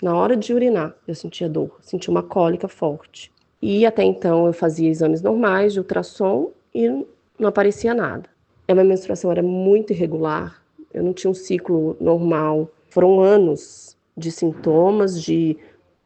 Na hora de urinar, eu sentia dor, sentia uma cólica forte. E até então eu fazia exames normais de ultrassom e não aparecia nada. A minha menstruação era muito irregular, eu não tinha um ciclo normal. Foram anos de sintomas, de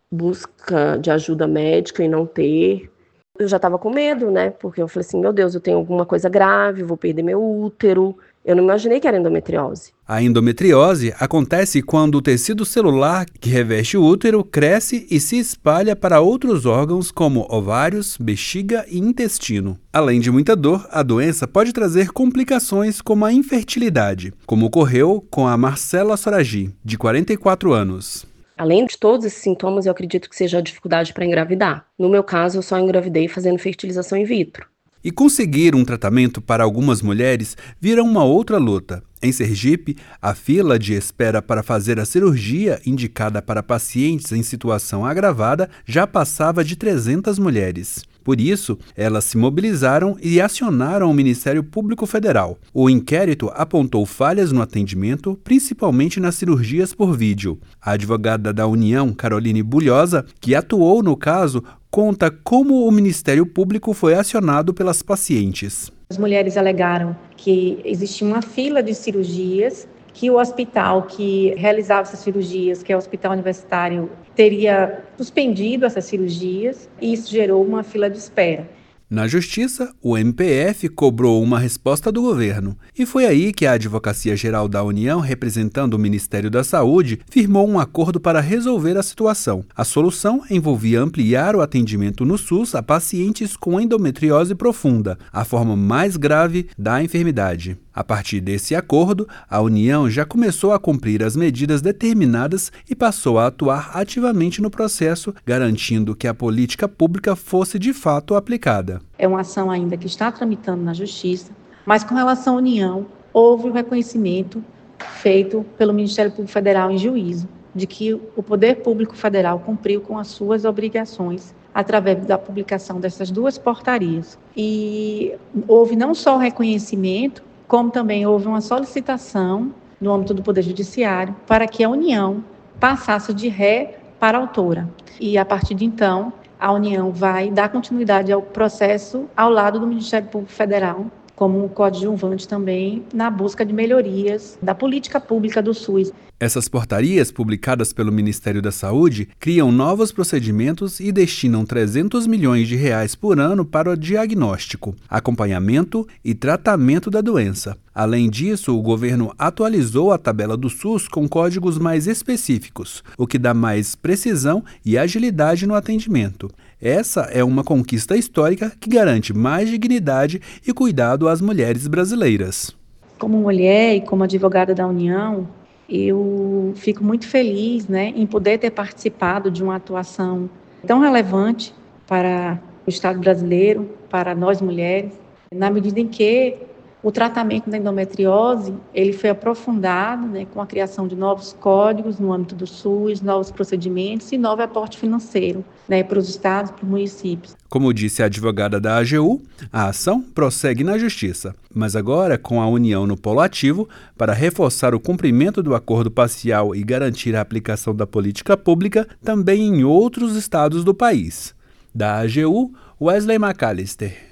busca de ajuda médica e não ter. Eu já estava com medo, né, porque eu falei assim: "Meu Deus, eu tenho alguma coisa grave, vou perder meu útero". Eu não imaginei que era endometriose. A endometriose acontece quando o tecido celular que reveste o útero cresce e se espalha para outros órgãos como ovários, bexiga e intestino. Além de muita dor, a doença pode trazer complicações como a infertilidade, como ocorreu com a Marcela Soragi, de 44 anos. Além de todos esses sintomas, eu acredito que seja a dificuldade para engravidar. No meu caso, eu só engravidei fazendo fertilização in vitro. E conseguir um tratamento para algumas mulheres vira uma outra luta. Em Sergipe, a fila de espera para fazer a cirurgia indicada para pacientes em situação agravada já passava de 300 mulheres. Por isso, elas se mobilizaram e acionaram o Ministério Público Federal. O inquérito apontou falhas no atendimento, principalmente nas cirurgias por vídeo. A advogada da União, Caroline Bulhosa, que atuou no caso, conta como o Ministério Público foi acionado pelas pacientes. As mulheres alegaram que existia uma fila de cirurgias, que o hospital que realizava essas cirurgias, que é o Hospital Universitário, teria suspendido essas cirurgias e isso gerou uma fila de espera. Na Justiça, o MPF cobrou uma resposta do governo. E foi aí que a Advocacia Geral da União, representando o Ministério da Saúde, firmou um acordo para resolver a situação. A solução envolvia ampliar o atendimento no SUS a pacientes com endometriose profunda, a forma mais grave da enfermidade. A partir desse acordo, a União já começou a cumprir as medidas determinadas e passou a atuar ativamente no processo, garantindo que a política pública fosse de fato aplicada. É uma ação ainda que está tramitando na Justiça, mas com relação à União, houve o reconhecimento feito pelo Ministério Público Federal em juízo de que o Poder Público Federal cumpriu com as suas obrigações através da publicação dessas duas portarias. E houve não só o reconhecimento, como também houve uma solicitação no âmbito do Poder Judiciário para que a União passasse de ré para autora. E, a partir de então, a União vai dar continuidade ao processo ao lado do Ministério Público Federal, como um coadjuvante também na busca de melhorias da política pública do SUS. Essas portarias, publicadas pelo Ministério da Saúde, criam novos procedimentos e destinam 300 milhões de reais por ano para o diagnóstico, acompanhamento e tratamento da doença. Além disso, o governo atualizou a tabela do SUS com códigos mais específicos, o que dá mais precisão e agilidade no atendimento. Essa é uma conquista histórica que garante mais dignidade e cuidado às mulheres brasileiras. Como mulher e como advogada da União, eu fico muito feliz, em poder ter participado de uma atuação tão relevante para o Estado brasileiro, para nós mulheres, na medida em que o tratamento da endometriose ele foi aprofundado com a criação de novos códigos no âmbito do SUS, novos procedimentos e novo aporte financeiro para os estados e para os municípios. Como disse a advogada da AGU, a ação prossegue na Justiça, mas agora com a União no polo ativo para reforçar o cumprimento do acordo parcial e garantir a aplicação da política pública também em outros estados do país. Da AGU, Wesley McAllister.